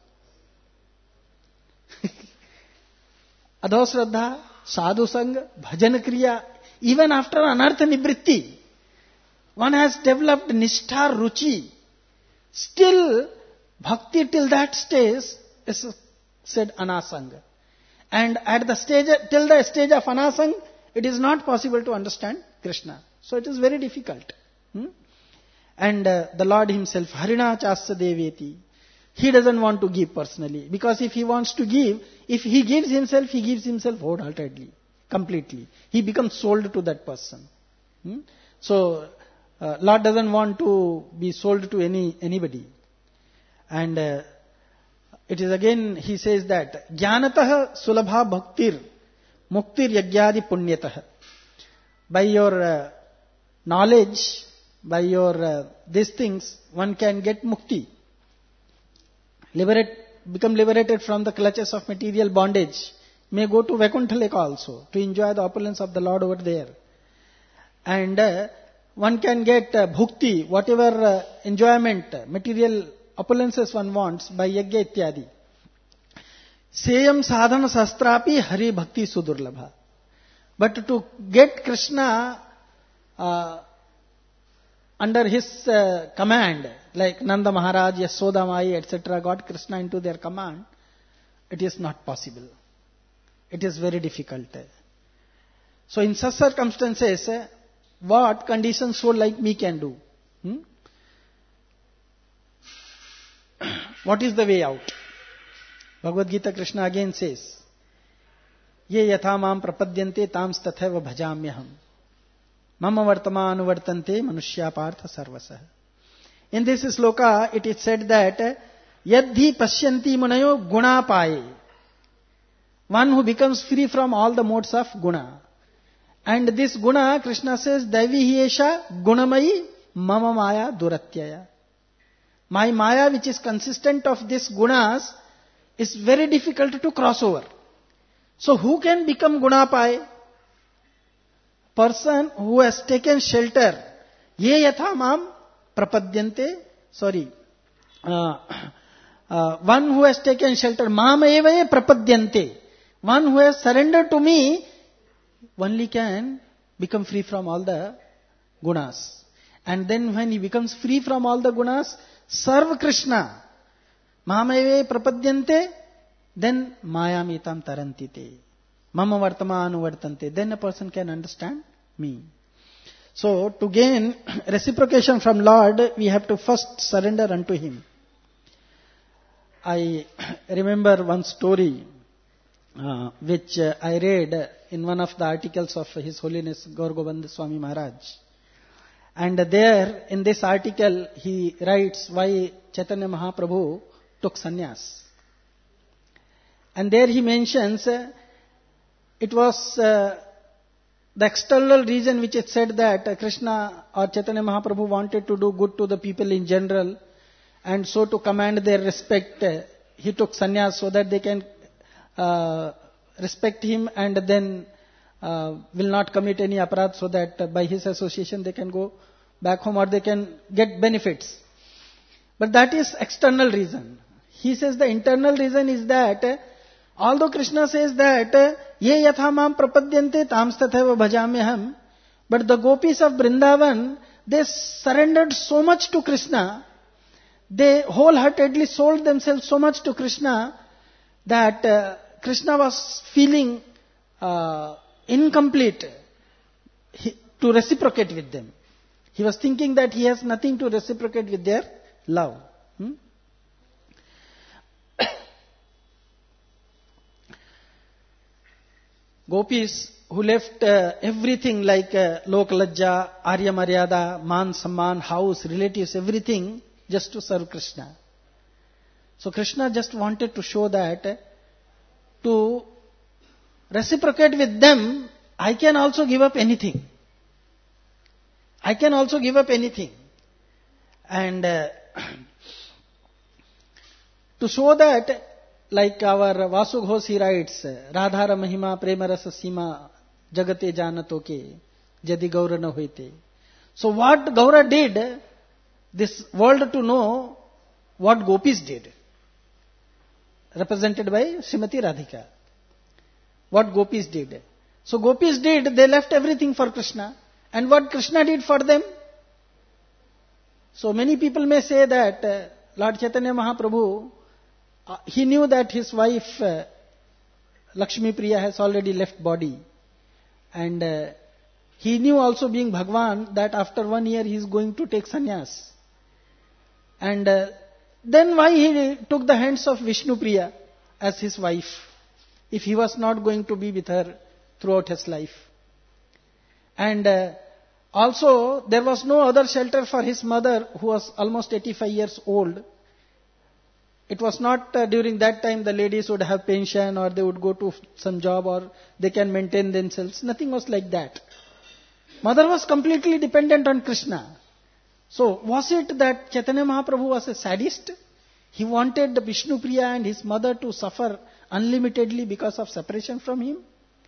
Adho shraddha, sadhu sangha, bhajan kriya, even after anartha nibritti, one has developed nishtha ruchi. Still, bhakti till that stage is said anasanga. And at the stage, till the stage of anasanga, it is not possible to understand Krishna. So it is very difficult. Hmm? And uh, the Lord himself, Harina Chasya Deveti, he doesn't want to give personally. Because if he wants to give, if he gives himself, he gives himself wholeheartedly, completely. He becomes sold to that person. Hmm? So, uh, Lord doesn't want to be sold to any anybody. And uh, it is again, he says that, Jnanatah sulabha bhaktir muktir yagyadi punyatah. By your uh, knowledge, by your uh, these things, one can get mukti. Liberate, become liberated from the clutches of material bondage. May go to Vaikuntha Leka also, to enjoy the opulence of the Lord over there. And uh, one can get uh, bhukti, whatever uh, enjoyment, uh, material opulences one wants, by yagya ityadi. Seyam sadhana sastrapi hari bhakti sudurlabha. But to get Krishna uh, under his uh, command, like Nanda Maharaj, Yasoda Mai, et cetera, got Krishna into their command, it is not possible. It is very difficult. So in such circumstances, what conditioned soul like me can do? Hmm? What is the way out? Bhagavad Gita, Krishna again says, Ye yatha mam prapadyante tams tathaiva bhajamyaham. Mama vartama anuvartante manushya partha sarvasah. In this sloka, it is said that yadhi pasyanti munayo guna paye. One who becomes free from all the modes of guna. And this guna, Krishna says, Daivi hiesha gunamayi mama maya duratyaya. My maya, which is consistent of these gunas, is very difficult to cross over. So who can become gunapai? Person who has taken shelter. Ye yatha mam prapadyante. Sorry. Uh, uh, one who has taken shelter. Mam eva prapadyante. One who has surrendered to me only can become free from all the gunas. And then when he becomes free from all the gunas, serve Krishna. Mamave prapadyante, then mayamitam tarantite. Mama vartama anuvartante. Then a person can understand me. So, to gain reciprocation from Lord, we have to first surrender unto Him. I remember one story uh, which uh, I read in one of the articles of His Holiness Gaur Gobind Swami Maharaj. And there, in this article, he writes why Chaitanya Mahaprabhu took sannyas. And there he mentions uh, it was uh, the external reason which it said that uh, Krishna or Chaitanya Mahaprabhu wanted to do good to the people in general, and so to command their respect, uh, he took sannyas so that they can uh, respect him and then uh, will not commit any aparadh, so that uh, by his association they can go back home or they can get benefits. But that is external reason. He says the internal reason is that uh, although Krishna says that uh, ye yatha mam prapadyante tam tathaiva bhajamyaham, but the gopis of Vrindavan, they surrendered so much to Krishna, they wholeheartedly sold themselves so much to Krishna that uh, Krishna was feeling uh, incomplete he, to reciprocate with them. He was thinking that he has nothing to reciprocate with their love. Hmm? Gopis who left uh, everything like uh, Lok Lajja, Arya Maryada, Man Samman, house, relatives, everything just to serve Krishna. So Krishna just wanted to show that uh, to reciprocate with them, I can also give up anything. I can also give up anything. And uh, to show that, like our Vasu Ghosh, he writes, Radhara Mahima Premarasa Sima Jagate Janatoke Jadi Gaura na hoite. So what Gaura did, this world to know what gopis did, represented by Srimati Radhika. What gopis did. So gopis did, they left everything for Krishna. And what Krishna did for them? So many people may say that uh, Lord Chaitanya Mahaprabhu, uh, he knew that his wife uh, Lakshmi Priya has already left body. And uh, he knew also, being Bhagwan, that after one year he is going to take sannyas. And uh, then why he took the hands of Vishnu Priya as his wife, if he was not going to be with her throughout his life? And uh, also, there was no other shelter for his mother, who was almost eighty-five years old. It was not uh, during that time the ladies would have pension or they would go to some job or they can maintain themselves. Nothing was like that. Mother was completely dependent on Krishna. So, was it that Chaitanya Mahaprabhu was a sadist? He wanted Vishnu Priya and his mother to suffer unlimitedly because of separation from him?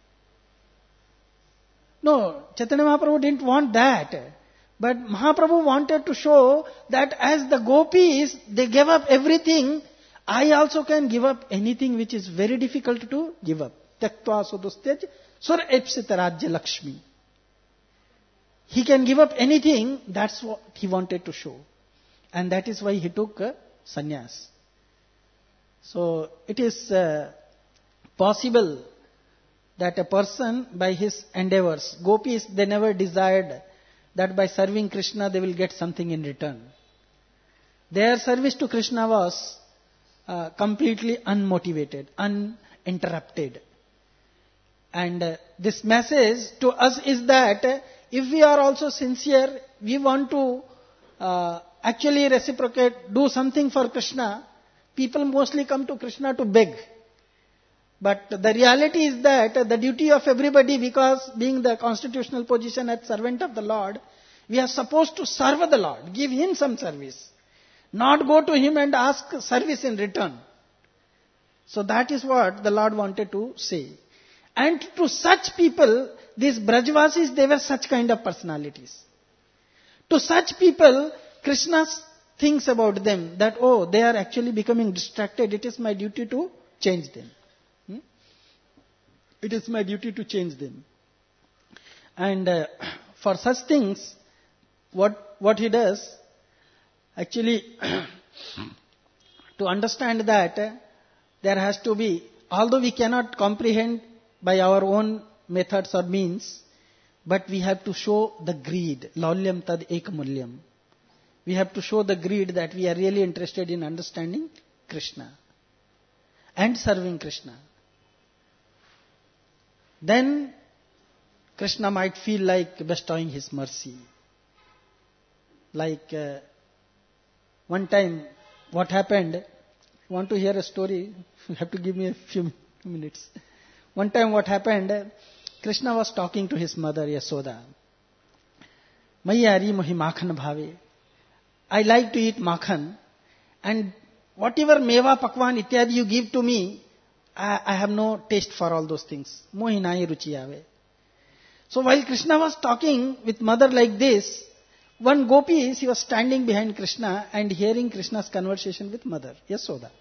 No, Chaitanya Mahaprabhu didn't want that. But Mahaprabhu wanted to show that as the gopis, they gave up everything, I also can give up anything which is very difficult to give up. Tyaktva sudustyaj sur epsita rajya Lakshmi. He can give up anything, that's what he wanted to show. And that is why he took uh, sannyas. So, it is uh, possible that a person by his endeavors, gopis, they never desired that by serving Krishna they will get something in return. Their service to Krishna was uh, completely unmotivated, uninterrupted. And uh, this message to us is that uh, if we are also sincere, we want to uh, actually reciprocate, do something for Krishna, people mostly come to Krishna to beg. But the reality is that the duty of everybody, because being the constitutional position as servant of the Lord, we are supposed to serve the Lord, give Him some service. Not go to Him and ask service in return. So that is what the Lord wanted to say. And to such people, these Brajvasis, they were such kind of personalities. To such people, Krishna thinks about them that, oh, they are actually becoming distracted. It is my duty to change them. Hmm? It is my duty to change them. And uh, for such things, what, what he does, actually, to understand that, uh, there has to be, although we cannot comprehend by our own methods or means, but we have to show the greed. Laulyam tad ekamulyam. We have to show the greed that we are really interested in understanding Krishna and serving Krishna. Then Krishna might feel like bestowing his mercy. Like uh, one time, what happened? If you want to hear a story? You have to give me a few minutes. One time, what happened? Krishna was talking to his mother Yasoda. Mayyari mohi makhan bhave. I like to eat makhan, and whatever meva pakwan ityadi you give to me, I, I have no taste for all those things. Mohi nahi ruchi aave. So while Krishna was talking with mother like this, one gopi, she was standing behind Krishna and hearing Krishna's conversation with mother Yasoda.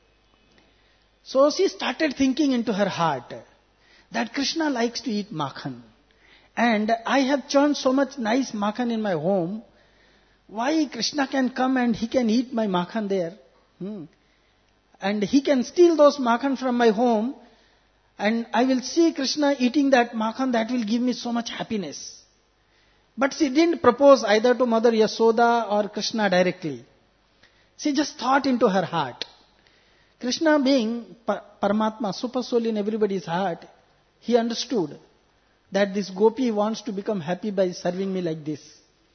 So she started thinking into her heart that Krishna likes to eat makhan. And I have churned so much nice makhan in my home. Why Krishna can come and he can eat my makhan there? Hmm. And he can steal those makhan from my home. And I will see Krishna eating that makhan, that will give me so much happiness. But she didn't propose either to Mother Yasoda or Krishna directly. She just thought into her heart. Krishna being Paramatma, super soul in everybody's heart, he understood that this gopi wants to become happy by serving me like this.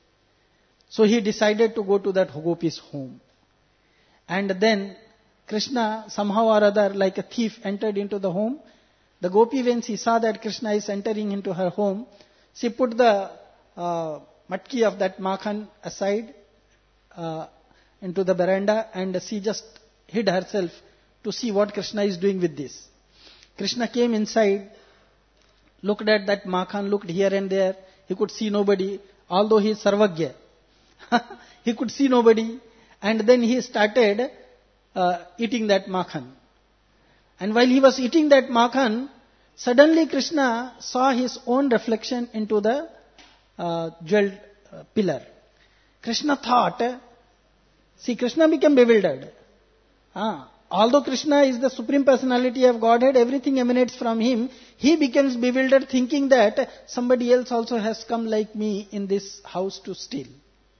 So he decided to go to that gopi's home. And then Krishna somehow or other, like a thief, entered into the home. The gopi, when she saw that Krishna is entering into her home, she put the uh, matki of that makhan aside uh, into the veranda, and she just hid herself to see what Krishna is doing with this. Krishna came inside, looked at that makhan, looked here and there. He could see nobody, although he is Sarvagya. He could see nobody. And then he started uh, eating that makhan. And while he was eating that makhan, suddenly Krishna saw his own reflection into the uh, jeweled uh, pillar. Krishna thought, see, Krishna became bewildered. Ah, although Krishna is the Supreme Personality of Godhead, everything emanates from him. He becomes bewildered, thinking that somebody else also has come like me in this house to steal.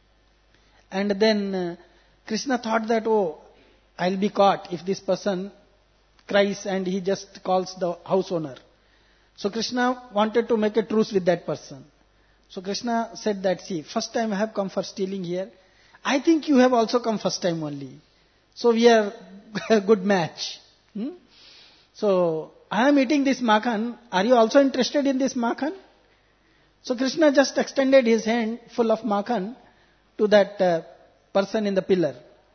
And then uh, Krishna thought that, oh, I'll be caught if this person cries and he just calls the house owner. So Krishna wanted to make a truce with that person. So Krishna said that, see, first time I have come for stealing here. I think you have also come first time only. So we are a good match. Hmm? So I am eating this makhan. Are you also interested in this makhan? So Krishna just extended his hand full of makhan to that uh, person in the pillar.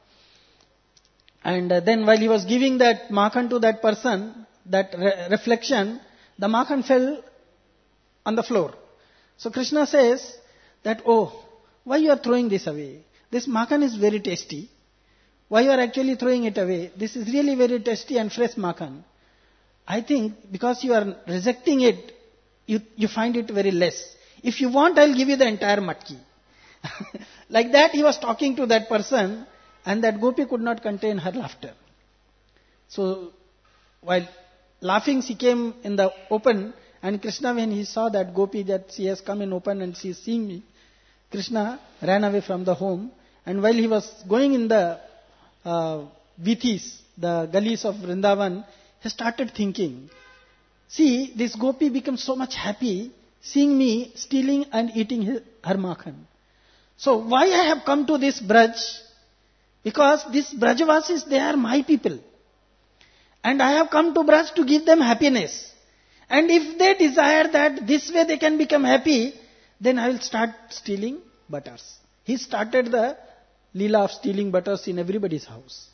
And uh, then while he was giving that makhan to that person, that re- reflection, the makhan fell on the floor. So Krishna says that, oh, why you are throwing this away? This makhan is very tasty. Why you are actually throwing it away? This is really very tasty and fresh makhan. I think because you are rejecting it, you, you find it very less. If you want, I'll give you the entire matki. Like that, he was talking to that person, and that gopi could not contain her laughter. So, while laughing, she came in the open, and Krishna, when he saw that gopi, that she has come in open and she is seeing me, Krishna ran away from the home, and while he was going in the uh, vithis, the gullies of Vrindavan, he started thinking, see, this gopi becomes so much happy seeing me stealing and eating his, her makhan. So why I have come to this Braj? Because these Brajavasis, they are my people. And I have come to Braj to give them happiness. And if they desire that this way they can become happy, then I will start stealing butters. He started the Leela of stealing butters in everybody's house.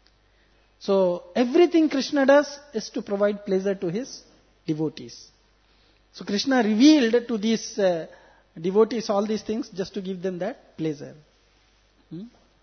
So everything Krishna does is to provide pleasure to his devotees. So Krishna revealed to these uh, devotees all these things just to give them that pleasure. Hmm?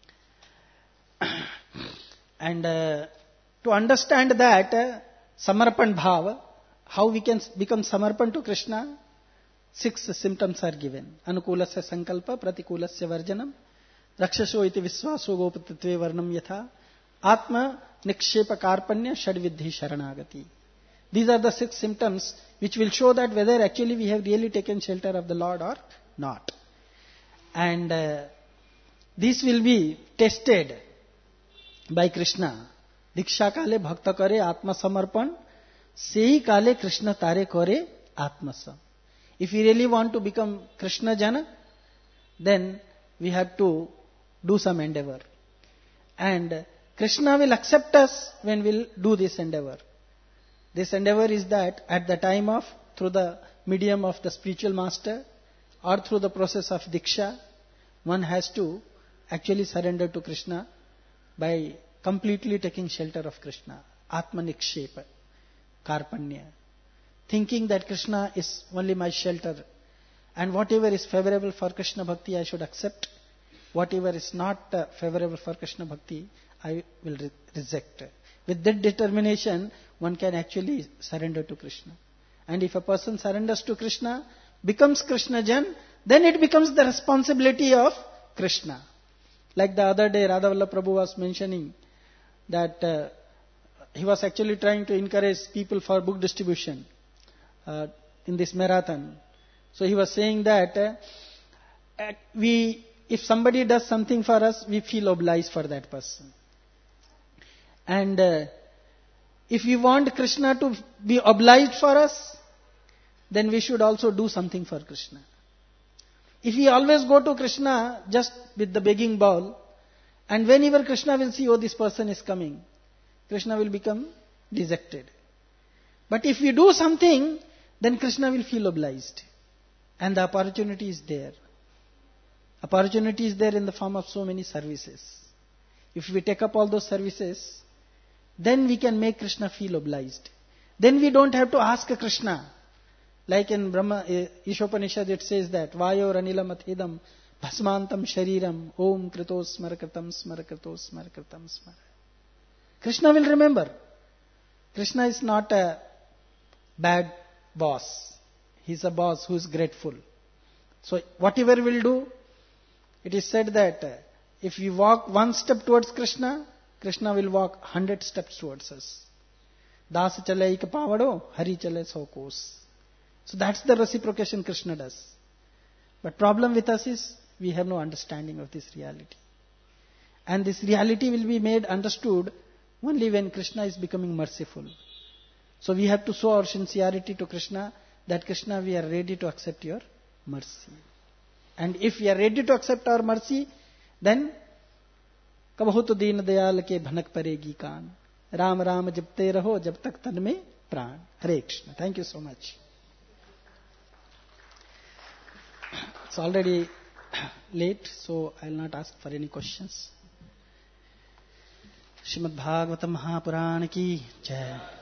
And uh, to understand that uh, Samarpan Bhava, how we can become Samarpan to Krishna, six symptoms are given. Anukulasya sankalpa, pratikulasya varjanam, rakshasho iti viswaso gopatatve varnam yatha, atma nikshepa karpanya, shadvidhi sharanagati. These are the six symptoms which will show that whether actually we have really taken shelter of the Lord or not. And uh, this will be tested by Krishna. Diksha kale bhakta kare atma samarpan, sehi kale Krishna tare kare atma sam. If we really want to become Krishna jana, then we have to do some endeavor. And Krishna will accept us when we'll do this endeavor. This endeavor is that at the time of, through the medium of the spiritual master or through the process of Diksha, one has to actually surrender to Krishna by completely taking shelter of Krishna. Atma Nikshepa, Karpanya. Thinking that Krishna is only my shelter. And whatever is favorable for Krishna Bhakti, I should accept. Whatever is not uh, favorable for Krishna Bhakti, I will re- reject. With that determination, one can actually surrender to Krishna. And if a person surrenders to Krishna, becomes Krishna Jan, then it becomes the responsibility of Krishna. Like the other day, Radhavallabh Prabhu was mentioning that uh, he was actually trying to encourage people for book distribution uh, in this marathon. So he was saying that uh, we, if somebody does something for us, we feel obliged for that person. And uh, if we want Krishna to be obliged for us, then we should also do something for Krishna. If we always go to Krishna just with the begging bowl, and whenever Krishna will see, oh, this person is coming, Krishna will become dejected. But if we do something, then Krishna will feel obliged. And the opportunity is there. Opportunity is there in the form of so many services. If we take up all those services, then we can make Krishna feel obliged. Then we don't have to ask Krishna. Like in Brahma, Ishopanishad it says that, Vayor anilam athedam bhasmantam shariram om krito smarkratam smarkrato smarkratam smar. Krishna will remember. Krishna is not a bad boss. He is a boss who is grateful. So whatever we'll do, it is said that if we walk one step towards Krishna, Krishna will walk hundred steps towards us. Das chale ik pavado, Hari chale so kos. So that's the reciprocation Krishna does. But problem with us is we have no understanding of this reality. And this reality will be made understood only when Krishna is becoming merciful. So we have to show our sincerity to Krishna, that Krishna, we are ready to accept your mercy. And if we are ready to accept our mercy, then कबहु तो दीन दयाल के भनक परेगी कान, राम राम जपते रहो जब तक तन में प्राण. Hare Krishna. Thank you so much. It's already late, so I will not ask for any questions. Shrimad Bhagavat Mahapuran की जय.